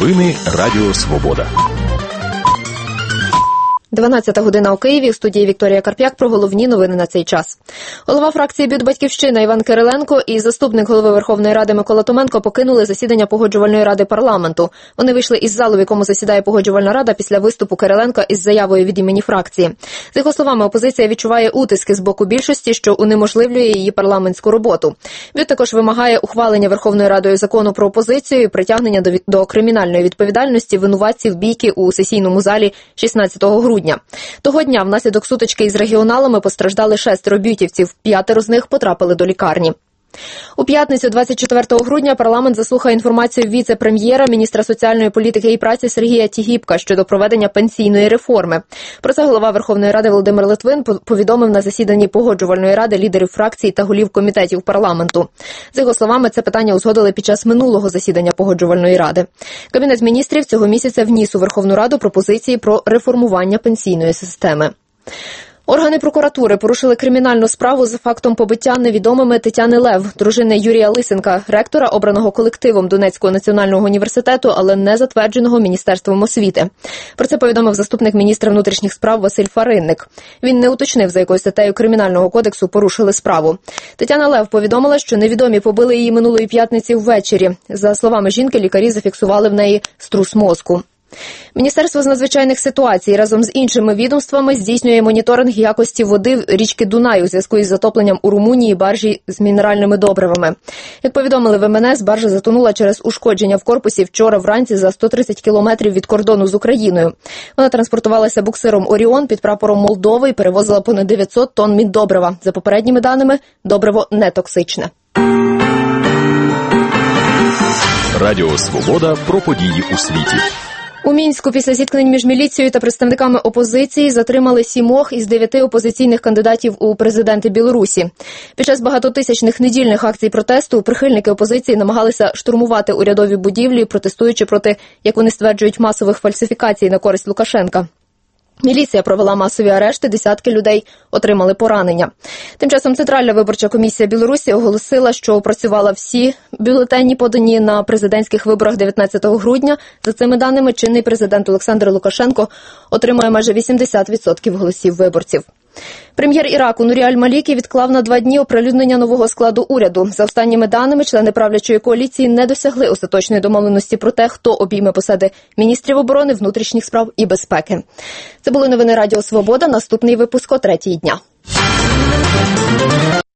Новини Радіо Свобода. 12 година у Києві. В студії Вікторія Карп'як про головні новини на цей час. Голова фракції «БЮТ Батьківщина» Іван Кириленко і заступник голови Верховної Ради Микола Томенко покинули засідання Погоджувальної ради парламенту. Вони вийшли із залу, в якому засідає Погоджувальна рада, після виступу Кириленка із заявою від імені фракції. За його словами, опозиція відчуває утиски з боку більшості, що унеможливлює її парламентську роботу. БЮТ також вимагає ухвалення Верховною Радою закону про опозицію і притягнення до кримінальної відповідальності винуватців бійки у сесійному залі 16 грудня. Того дня внаслідок сутички із регіоналами постраждали 6 бютівців, 5 з них потрапили до лікарні. У п'ятницю, 24 грудня, парламент заслухає інформацію віце-прем'єра, міністра соціальної політики і праці Сергія Тігіпка щодо проведення пенсійної реформи. Про це голова Верховної Ради Володимир Литвин повідомив на засіданні Погоджувальної ради лідерів фракцій та голів комітетів парламенту. За його словами, це питання узгодили під час минулого засідання Погоджувальної ради. Кабінет міністрів цього місяця вніс у Верховну Раду пропозиції про реформування пенсійної системи. Органи прокуратури порушили кримінальну справу за фактом побиття невідомими Тетяни Лев, дружини Юрія Лисенка, ректора, обраного колективом Донецького національного університету, але не затвердженого Міністерством освіти. Про це повідомив заступник міністра внутрішніх справ Василь Фаринник. Він не уточнив, за якою статтею Кримінального кодексу порушили справу. Тетяна Лев повідомила, що невідомі побили її минулої п'ятниці ввечері. За словами жінки, лікарі зафіксували в неї струс мозку. Міністерство з надзвичайних ситуацій разом з іншими відомствами здійснює моніторинг якості води річки Дунай у зв'язку із затопленням у Румунії баржі з мінеральними добривами. Як повідомили в МНС, баржа затонула через ушкодження в корпусі вчора вранці за 130 кілометрів від кордону з Україною. Вона транспортувалася буксиром «Оріон» під прапором Молдови і перевозила понад 900 тонн міддобрива. За попередніми даними, добриво не токсичне. Радіо Свобода про події у світі. У Мінську після зіткнень між міліцією та представниками опозиції затримали 7 із 9 опозиційних кандидатів у президенти Білорусі. Під час багатотисячних недільних акцій протесту прихильники опозиції намагалися штурмувати урядові будівлі, протестуючи проти, як вони стверджують, масових фальсифікацій на користь Лукашенка. Міліція провела масові арешти, десятки людей отримали поранення. Тим часом Центральна виборча комісія Білорусі оголосила, що опрацювала всі бюлетені, подані на президентських виборах 19 грудня. За цими даними, чинний президент Олександр Лукашенко отримує майже 80% голосів виборців. Прем'єр Іраку Нурі Аль-Малікі відклав на 2 дні оприлюднення нового складу уряду. За останніми даними, члени правлячої коаліції не досягли остаточної домовленості про те, хто обійме посади міністрів оборони, внутрішніх справ і безпеки. Це були новини Радіо Свобода. Наступний випуск о 3-й дня.